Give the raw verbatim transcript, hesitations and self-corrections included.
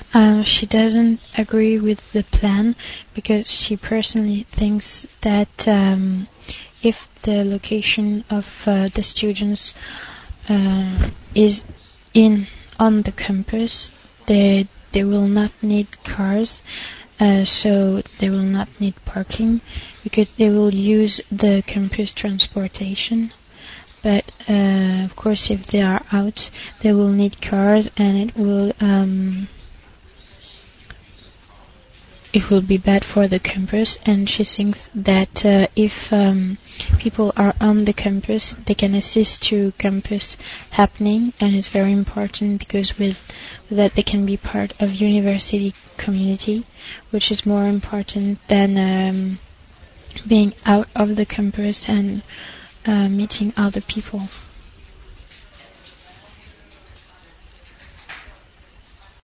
Uh, she doesn't agree with the plan because she personally thinks that um, if the location of uh, the students uh, is in on the campus, they they will not need cars, uh, so they will not need parking because they will use the campus transportation. But uh, of course, if they are out, they will need cars, and it will. Um, It will be bad for the campus, and she thinks that uh, if um, people are on the campus, they can assist to campus happening, and it's very important because with, with that they can be part of university community, which is more important than um, being out of the campus and uh, meeting other people.